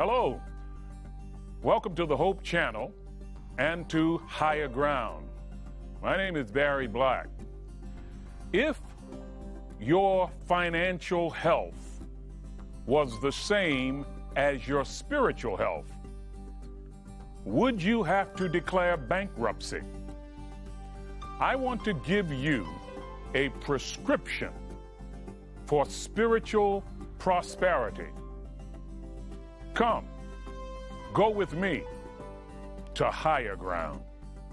Hello. Welcome to the Hope Channel and to Higher Ground. My name is Barry Black. If your financial health was the same as your spiritual health, would you have to declare bankruptcy? I want to give you a prescription for spiritual prosperity. Come, go with me to Higher Ground.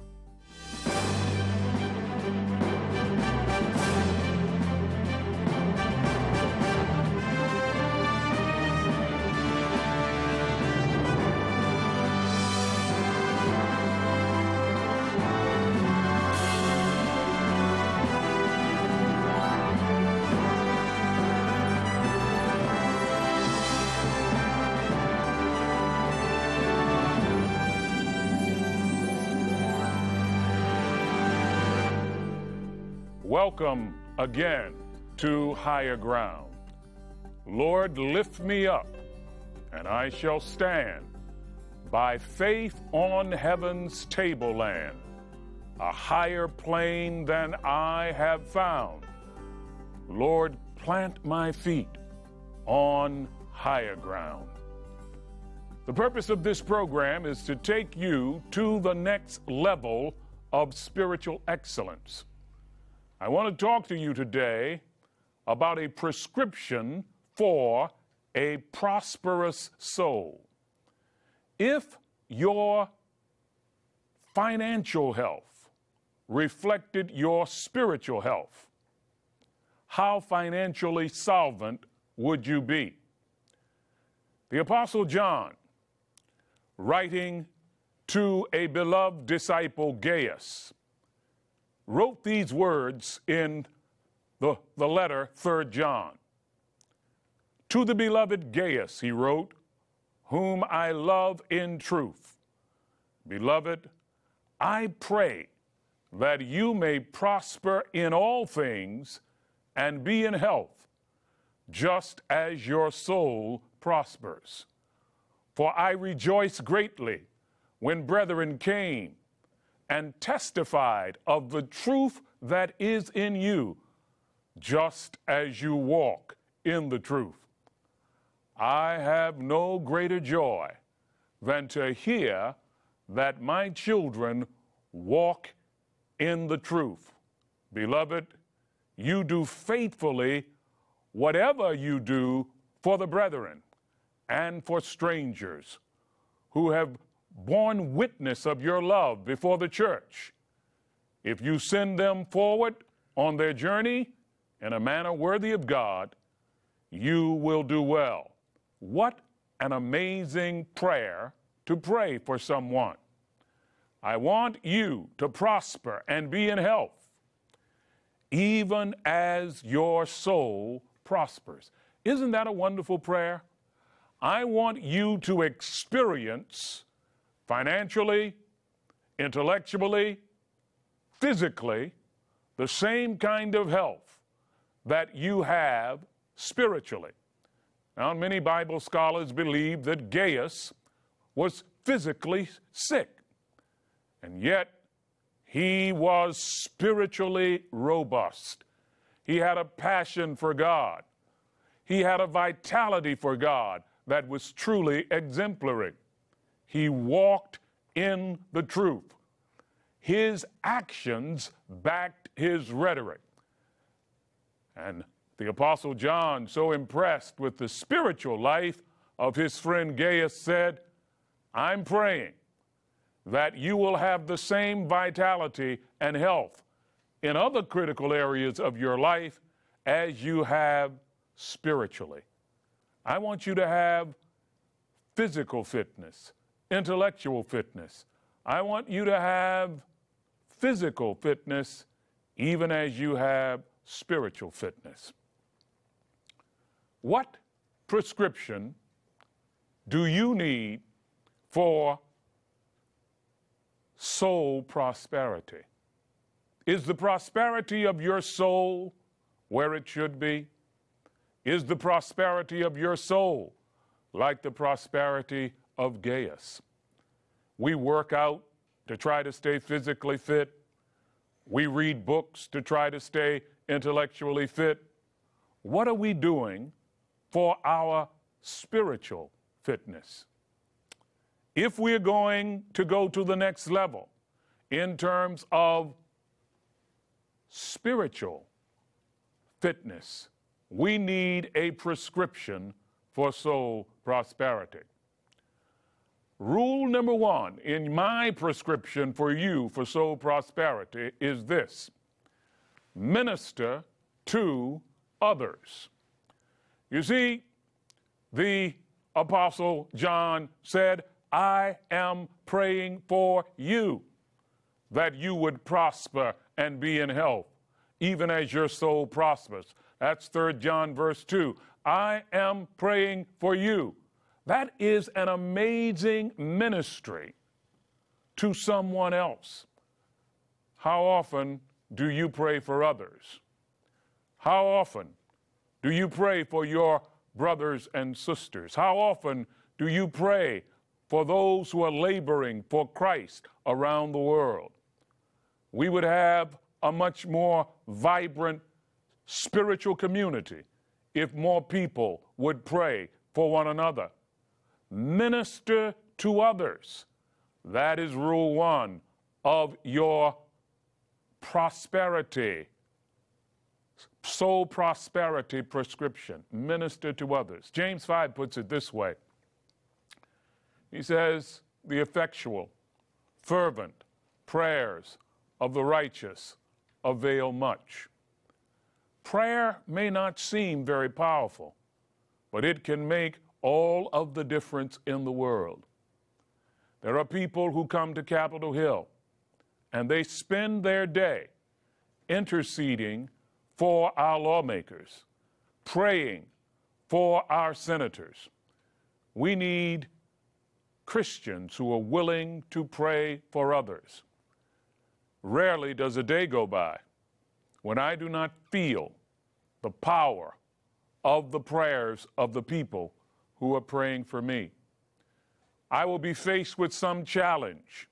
Welcome again to Higher Ground. Lord, lift me up, and I shall stand by faith on heaven's tableland, a higher plane than I have found. Lord, plant my feet on higher ground. The purpose of this program is to take you to the next level of spiritual excellence. I want to talk to you today about a prescription for a prosperous soul. If your financial health reflected your spiritual health, how financially solvent would you be? The Apostle John, writing to a beloved disciple, Gaius, wrote these words in the letter 3 John. To the beloved Gaius, he wrote, whom I love in truth. Beloved, I pray that you may prosper in all things and be in health, just as your soul prospers. For I rejoice greatly when brethren came and testified of the truth that is in you, just as you walk in the truth. I have no greater joy than to hear that my children walk in the truth. Beloved, you do faithfully whatever you do for the brethren and for strangers who have borne witness of your love before the church. If you send them forward on their journey in a manner worthy of God, you will do well. What an amazing prayer to pray for someone. I want you to prosper and be in health, even as your soul prospers. Isn't that a wonderful prayer? I want you to experience financially, intellectually, physically, the same kind of health that you have spiritually. Now, many Bible scholars believe that Gaius was physically sick, and yet he was spiritually robust. He had a passion for God. He had a vitality for God that was truly exemplary. He walked in the truth. His actions backed his rhetoric. And the Apostle John, so impressed with the spiritual life of his friend Gaius, said, I'm praying that you will have the same vitality and health in other critical areas of your life as you have spiritually. I want you to have physical fitness, intellectual fitness. I want you to have physical fitness even as you have spiritual fitness. What prescription do you need for soul prosperity? Is the prosperity of your soul where it should be? Is the prosperity of your soul like the prosperity of Gaius. We work out to try to stay physically fit. We read books to try to stay intellectually fit. What are we doing for our spiritual fitness? If we're going to go to the next level in terms of spiritual fitness, we need a prescription for soul prosperity. Rule number one in my prescription for you for soul prosperity is this: minister to others. You see, the Apostle John said, I am praying for you that you would prosper and be in health, even as your soul prospers. That's 3 John verse 2. I am praying for you. That is an amazing ministry to someone else. How often do you pray for others? How often do you pray for your brothers and sisters? How often do you pray for those who are laboring for Christ around the world? We would have a much more vibrant spiritual community if more people would pray for one another. Minister to others. That is rule one of your prosperity, soul prosperity prescription. Minister to others. James 5 puts it this way. He says, the effectual, fervent prayers of the righteous avail much. Prayer may not seem very powerful, but it can make all of the difference in the world. There are people who come to Capitol Hill and they spend their day interceding for our lawmakers, praying for our senators. We need Christians who are willing to pray for others. Rarely does a day go by when I do not feel the power of the prayers of the people who are praying for me. I will be faced with some challenge.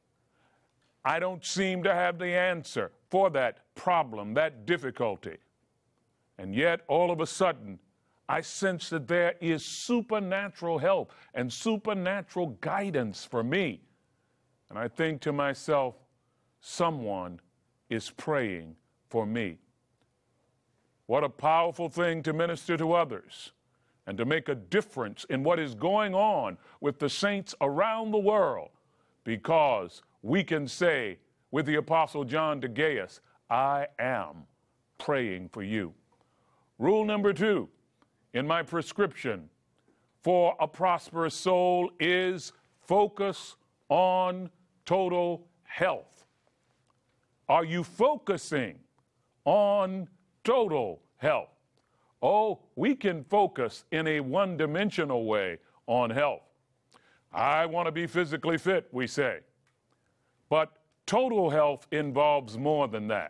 I don't seem to have the answer for that problem, that difficulty. And yet, all of a sudden, I sense that there is supernatural help and supernatural guidance for me. And I think to myself, someone is praying for me. What a powerful thing to minister to others and to make a difference in what is going on with the saints around the world, because we can say with the Apostle John to Gaius, I am praying for you. Rule number 2 in my prescription for a prosperous soul is focus on total health. Are you focusing on total health? Oh, we can focus in a one-dimensional way on health. I want to be physically fit, we say. But total health involves more than that.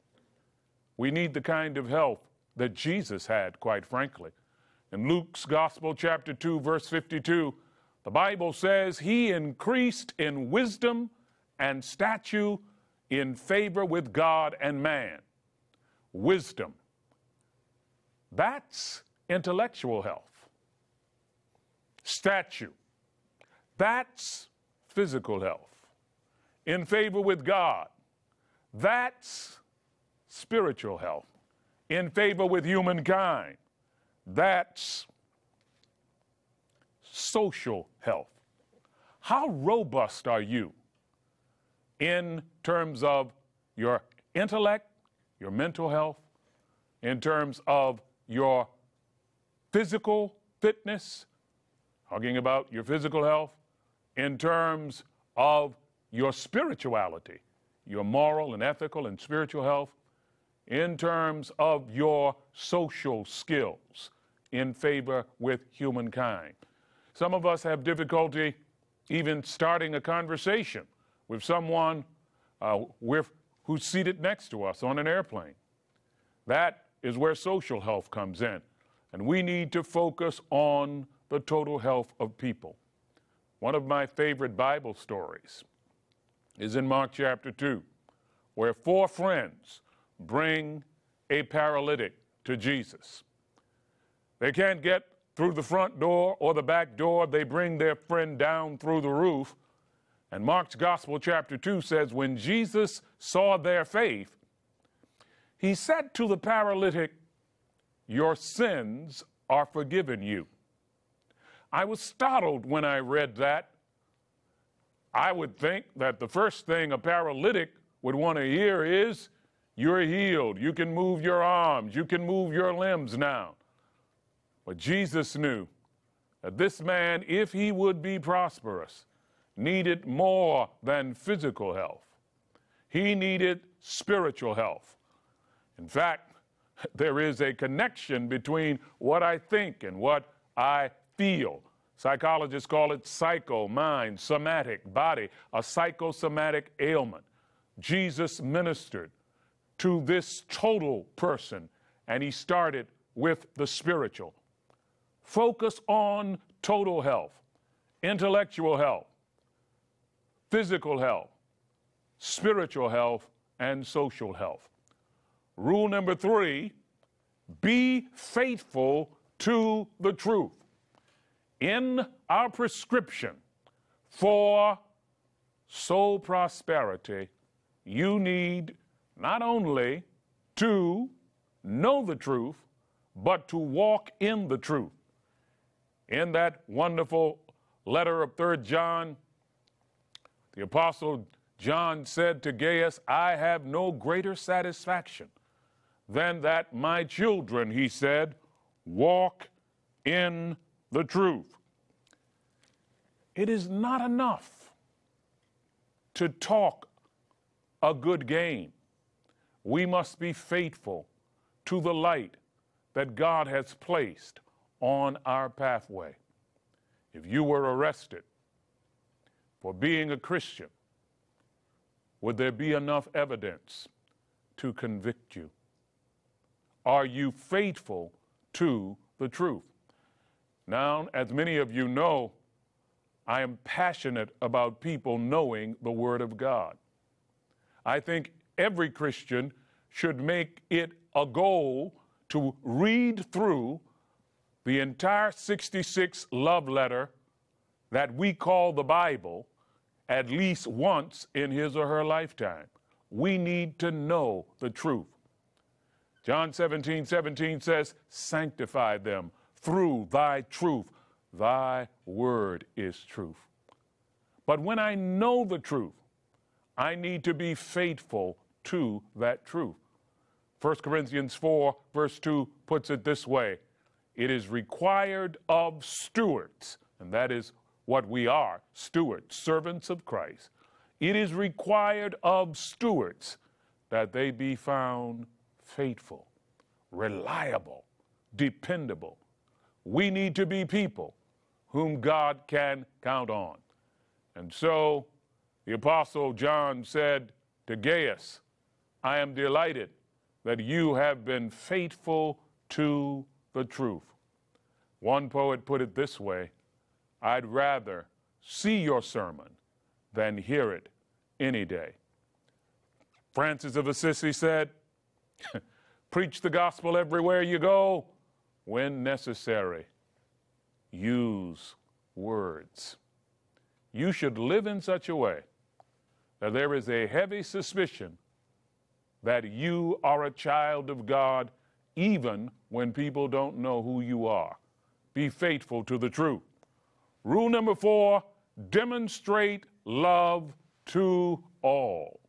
We need the kind of health that Jesus had, quite frankly. In Luke's Gospel, chapter 2, verse 52, the Bible says, he increased in wisdom and stature in favor with God and man. Wisdom. That's intellectual health. Stature. That's physical health. In favor with God. That's spiritual health. In favor with humankind. That's social health. How robust are you in terms of your intellect, your mental health, in terms of your physical fitness, talking about your physical health, in terms of your spirituality, your moral and ethical and spiritual health, in terms of your social skills in favor with humankind. Some of us have difficulty even starting a conversation with someone who's seated next to us on an airplane. That is where social health comes in. And we need to focus on the total health of people. One of my favorite Bible stories is in Mark chapter 2, where 4 friends bring a paralytic to Jesus. They can't get through the front door or the back door. They bring their friend down through the roof. And Mark's Gospel chapter 2 says, when Jesus saw their faith, he said to the paralytic, "Your sins are forgiven you." I was startled when I read that. I would think that the first thing a paralytic would want to hear is, "You're healed. You can move your arms. You can move your limbs now." But Jesus knew that this man, if he would be prosperous, needed more than physical health. He needed spiritual health. In fact, there is a connection between what I think and what I feel. Psychologists call it psycho, mind, somatic, body, a psychosomatic ailment. Jesus ministered to this total person, and he started with the spiritual. Focus on total health, intellectual health, physical health, spiritual health, and social health. Rule number 3, be faithful to the truth. In our prescription for soul prosperity, you need not only to know the truth, but to walk in the truth. In that wonderful letter of 3 John, the Apostle John said to Gaius, "I have no greater satisfaction than that my children," he said, "walk in the truth." It is not enough to talk a good game. We must be faithful to the light that God has placed on our pathway. If you were arrested for being a Christian, would there be enough evidence to convict you? Are you faithful to the truth? Now, as many of you know, I am passionate about people knowing the Word of God. I think every Christian should make it a goal to read through the entire 66 love letter that we call the Bible at least once in his or her lifetime. We need to know the truth. John 17:17 says, "Sanctify them through thy truth. Thy word is truth." But when I know the truth, I need to be faithful to that truth. 1 Corinthians 4, verse 2 puts it this way: it is required of stewards, and that is what we are, stewards, servants of Christ. It is required of stewards that they be found faithful, reliable, dependable. We need to be people whom God can count on. And so the Apostle John said to Gaius, "I am delighted that you have been faithful to the truth." One poet put it this way: "I'd rather see your sermon than hear it any day." Francis of Assisi said, "Preach the gospel everywhere you go. When necessary, use words." You should live in such a way that there is a heavy suspicion that you are a child of God, even when people don't know who you are. Be faithful to the truth. Rule number 4, demonstrate love to all.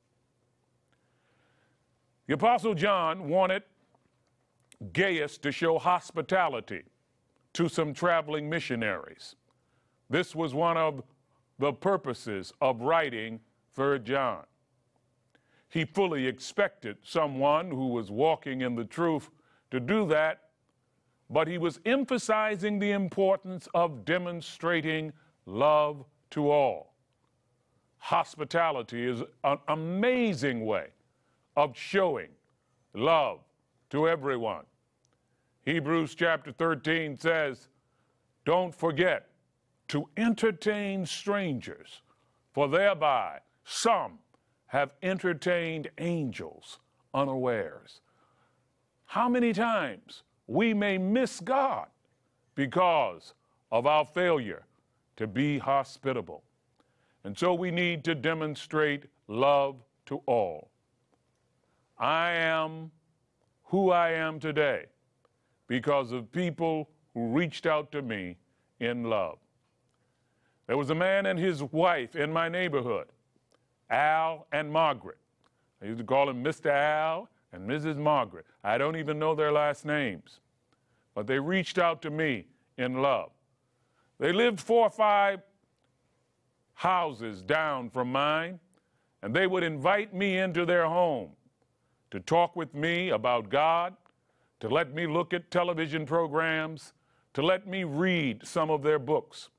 The Apostle John wanted Gaius to show hospitality to some traveling missionaries. This was one of the purposes of writing 3 John. He fully expected someone who was walking in the truth to do that, but he was emphasizing the importance of demonstrating love to all. Hospitality is an amazing way of showing love to everyone. Hebrews chapter 13 says, Don't forget to entertain strangers, for thereby some have entertained angels unawares. How many times we may miss God because of our failure to be hospitable. And so we need to demonstrate love to all. I am who I am today because of people who reached out to me in love. There was a man and his wife in my neighborhood, Al and Margaret. I used to call them Mr. Al and Mrs. Margaret. I don't even know their last names, but they reached out to me in love. They lived 4 or 5 houses down from mine, and they would invite me into their home to talk with me about God, to let me look at television programs, to let me read some of their books.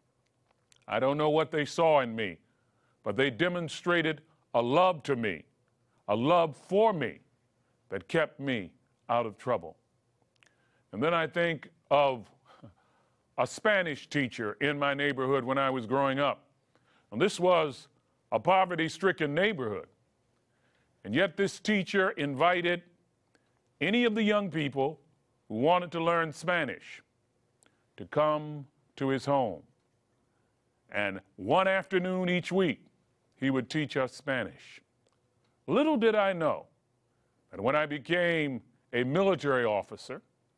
I don't know what they saw in me, but they demonstrated a love to me, a love for me that kept me out of trouble. And then I think of a Spanish teacher in my neighborhood when I was growing up. And this was a poverty-stricken neighborhood. And yet this teacher invited any of the young people who wanted to learn Spanish to come to his home. And one afternoon each week, he would teach us Spanish. Little did I know that when I became a military officer,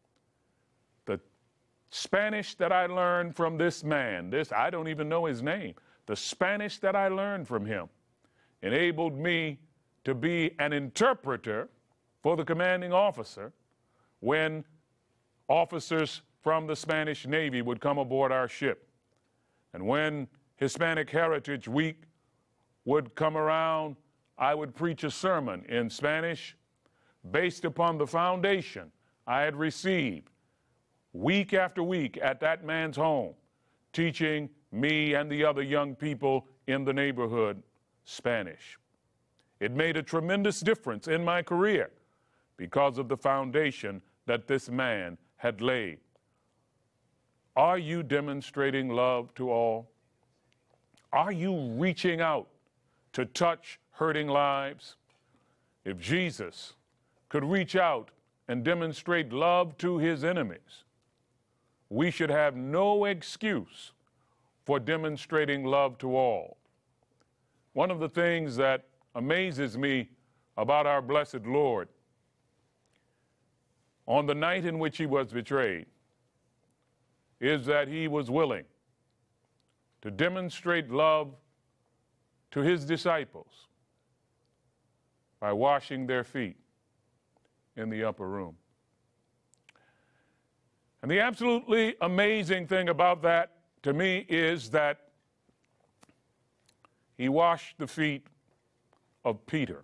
the Spanish that I learned from this man, I don't even know his name, the Spanish that I learned from him enabled me to be an interpreter for the commanding officer when officers from the Spanish Navy would come aboard our ship. And when Hispanic Heritage Week would come around, I would preach a sermon in Spanish based upon the foundation I had received week after week at that man's home, teaching me and the other young people in the neighborhood Spanish. It made a tremendous difference in my career because of the foundation that this man had laid. Are you demonstrating love to all? Are you reaching out to touch hurting lives? If Jesus could reach out and demonstrate love to his enemies, we should have no excuse for demonstrating love to all. One of the things that amazes me about our blessed Lord, on the night in which he was betrayed, is that he was willing to demonstrate love to his disciples by washing their feet in the upper room. And the absolutely amazing thing about that to me is that he washed the feet of Peter,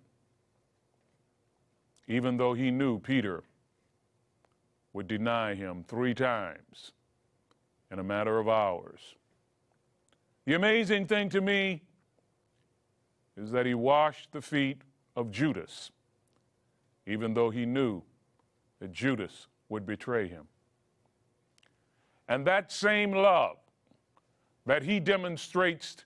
even though he knew Peter would deny him 3 times in a matter of hours. The amazing thing to me is that he washed the feet of Judas, even though he knew that Judas would betray him. And that same love that he demonstrated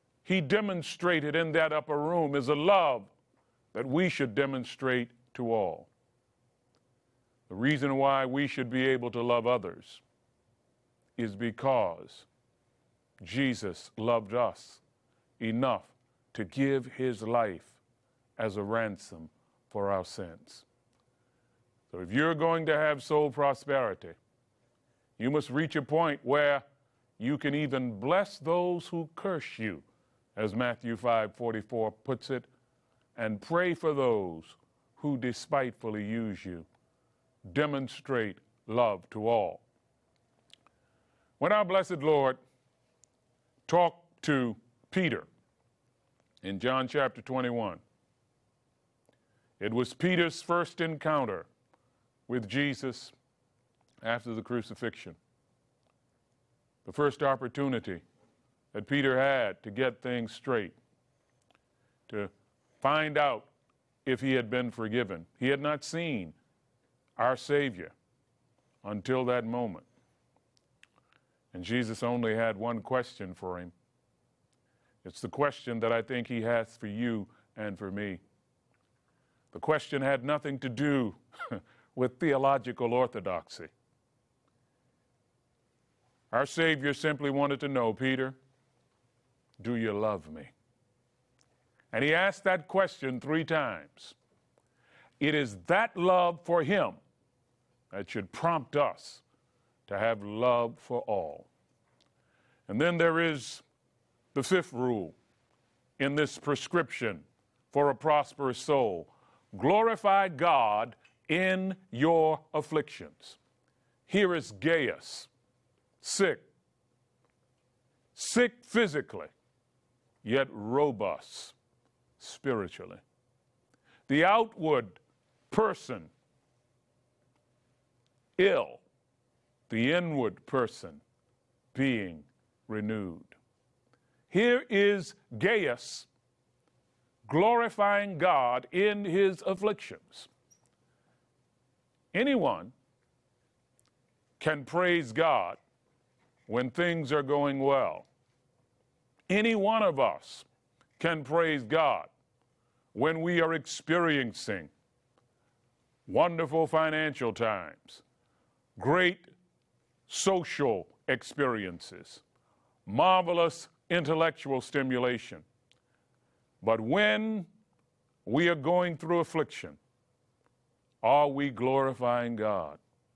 in that upper room is a love that we should demonstrate to all. The reason why we should be able to love others is because Jesus loved us enough to give his life as a ransom for our sins. So if you're going to have soul prosperity, you must reach a point where you can even bless those who curse you, as Matthew 5:44 puts it, and pray for those who despitefully use you. Demonstrate love to all. When our blessed Lord talked to Peter in John chapter 21, it was Peter's first encounter with Jesus after the crucifixion. The first opportunity that Peter had to get things straight, to find out if he had been forgiven. He had not seen our Savior until that moment. And Jesus only had one question for him. It's the question that I think he has for you and for me. The question had nothing to do with theological orthodoxy. Our Savior simply wanted to know, Peter, do you love me? And he asked that question 3 times. It is that love for him that should prompt us to have love for all. And then there is the 5th rule in this prescription for a prosperous soul. Glorify God in your afflictions. Here is Gaius, sick physically, yet robust spiritually. The outward person, ill, the inward person being renewed. Here is Gaius glorifying God in his afflictions. Anyone can praise God when things are going well. Any one of us can praise God when we are experiencing wonderful financial times, great social experiences, marvelous intellectual stimulation. But when we are going through affliction, are we glorifying God?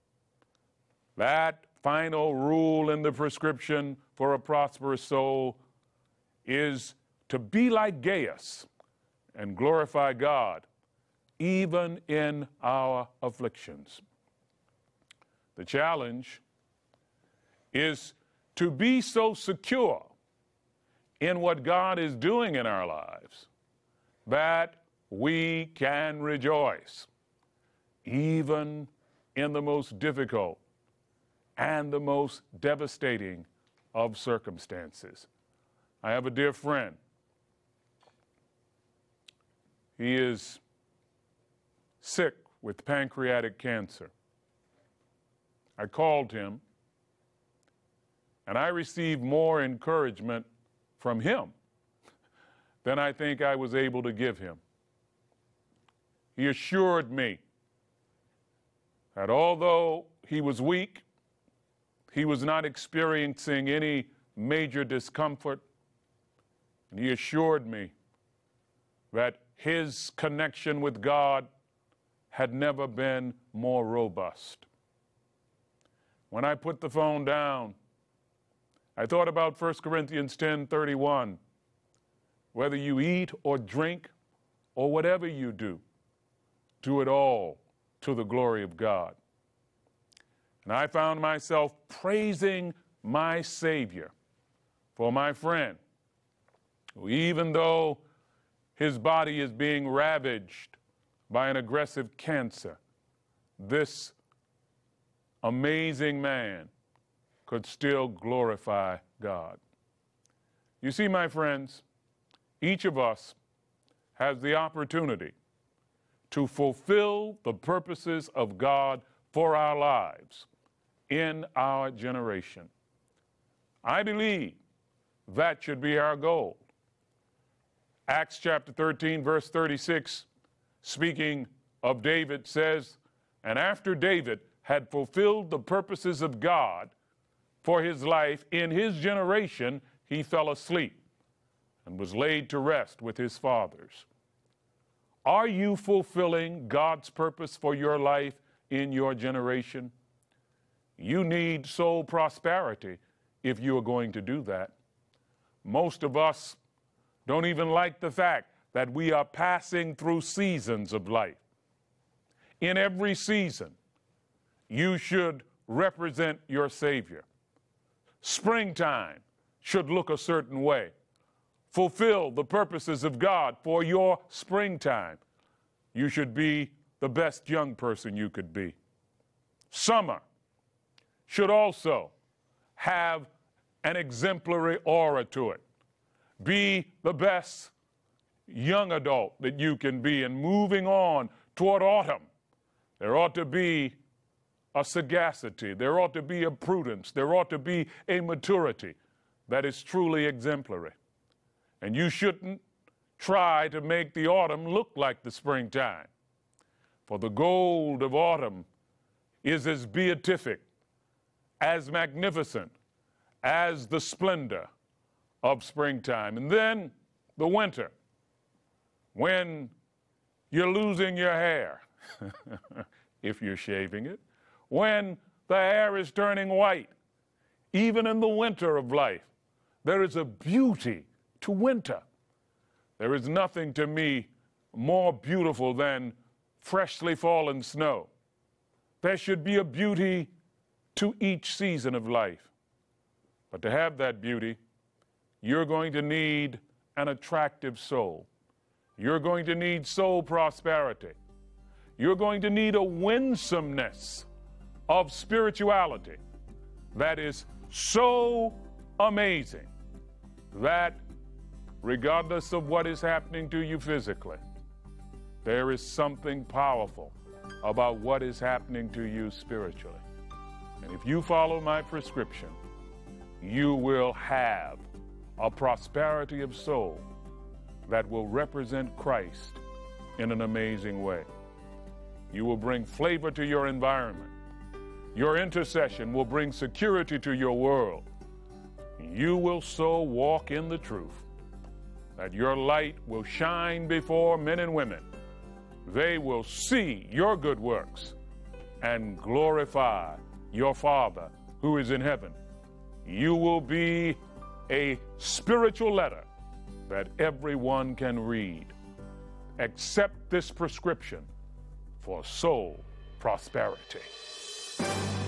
That final rule in the prescription for a prosperous soul is to be like Gaius and glorify God even in our afflictions. The challenge is to be so secure in what God is doing in our lives that we can rejoice even in the most difficult and the most devastating of circumstances. I have a dear friend. He is sick with pancreatic cancer. I called him, and I received more encouragement from him than I think I was able to give him. He assured me that although he was weak, he was not experiencing any major discomfort, and he assured me that his connection with God had never been more robust. When I put the phone down, I thought about 1 Corinthians 10:31. Whether you eat or drink or whatever you do, do it all to the glory of God. And I found myself praising my Savior for my friend, who, even though his body is being ravaged by an aggressive cancer, this amazing man could still glorify God. You see, my friends, each of us has the opportunity to fulfill the purposes of God for our lives in our generation. I believe that should be our goal. Acts chapter 13, verse 36, speaking of David, says, "And after David had fulfilled the purposes of God for his life in his generation, he fell asleep and was laid to rest with his fathers." Are you fulfilling God's purpose for your life in your generation? You need soul prosperity if you are going to do that. Most of us don't even like the fact that we are passing through seasons of life. In every season, you should represent your Savior. Springtime should look a certain way. Fulfill the purposes of God for your springtime. You should be the best young person you could be. Summer should also have an exemplary aura to it. Be the best young adult that you can be. And moving on toward autumn, there ought to be a sagacity, there ought to be a prudence, there ought to be a maturity that is truly exemplary. And you shouldn't try to make the autumn look like the springtime. For the gold of autumn is as beatific, as magnificent as the splendor of springtime. And then the winter, when you're losing your hair, if you're shaving it, when the hair is turning white, even in the winter of life, there is a beauty to winter. There is nothing to me more beautiful than freshly fallen snow. There should be a beauty to each season of life. But to have that beauty, you're going to need an attractive soul. You're going to need soul prosperity. You're going to need a winsomeness of spirituality that is so amazing that regardless of what is happening to you physically, there is something powerful about what is happening to you spiritually. And if you follow my prescription, you will have a prosperity of soul that will represent Christ in an amazing way. You will bring flavor to your environment. Your intercession will bring security to your world. You will so walk in the truth that your light will shine before men and women. They will see your good works and glorify your Father who is in heaven. You will be a spiritual letter that everyone can read. Accept this prescription for soul prosperity.